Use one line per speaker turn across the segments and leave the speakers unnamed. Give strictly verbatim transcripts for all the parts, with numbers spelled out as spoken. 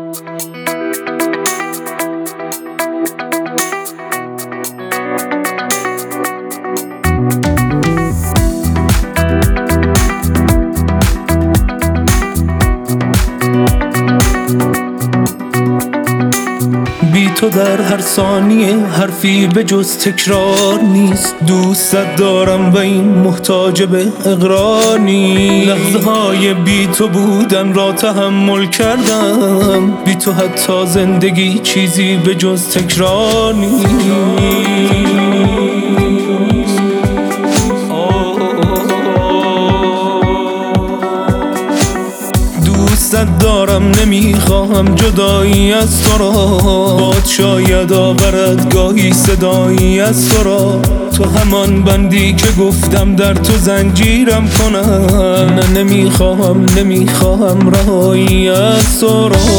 بی تو در هر ثانیه حرفی به جز تکرار نیست. دوستت دارم و این محتاج به اقرار نیست. لحظه های بی تو بودن را تحمل کردم، بی تو حتی زندگی چیزی به جز تکرار نیست. دوستت دارم نمیخواهم جدایی از تو را، باد شاید آورد گاهی صدایی از تو را. تو همان بندی که گفتم در تو زنجیرم کنم، نه نمیخواهم نمیخواهم رهایی از تو را.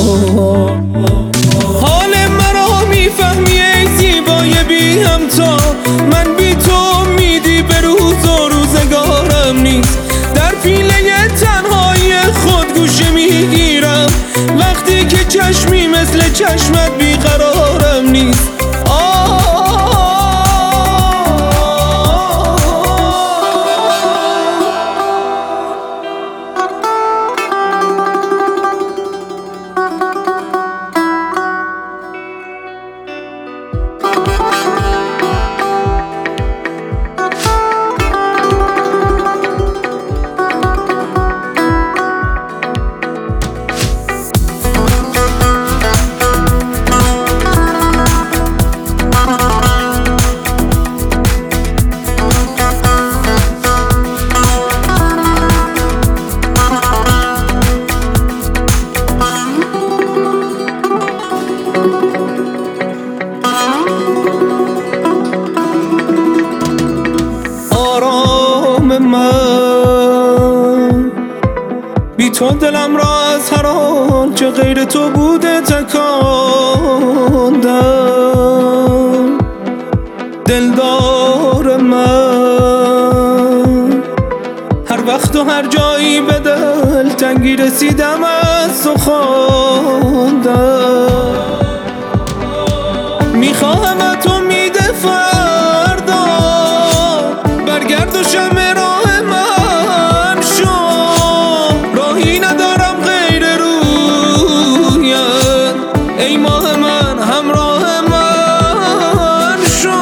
حال مرا میفهمی ای زیبای بی همتا، من بی تو امیدی به روز و روزگارم نیست. در پیله تنهایی خود گوشه میگیرم، وقتی که چشمی مثل چشمت بیقرارم نیست. من بی تو دلم را از هر آنچه غیر تو بوده تکاندم. دلدار من هر وقت و هر جایی به دل تنگی رسیدم از تو خواندم. میخواهم تو میده فردا برگرد و شمع راه من شو، راهی ندارم غیر رویت ای ماه من، همراه من شو.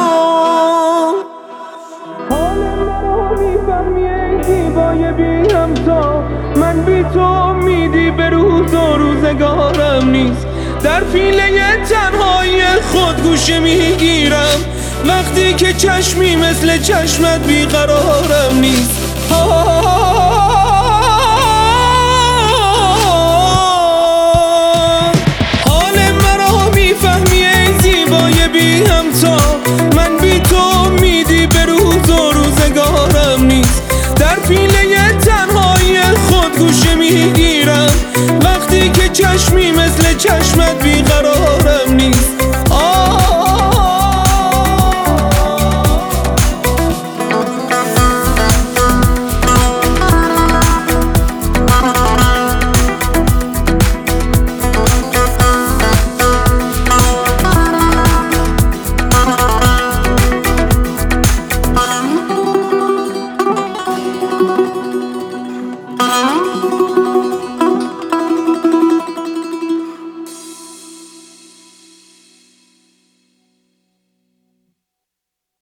حال مرا میفهمی ای زیبای بی همتا، من بی تو امیدی به روز و روزگارم نیست. در پیله تنهایی خود گوشه میگیرم، وقتی که چشمی مثل چشمت بیقرارم نیست.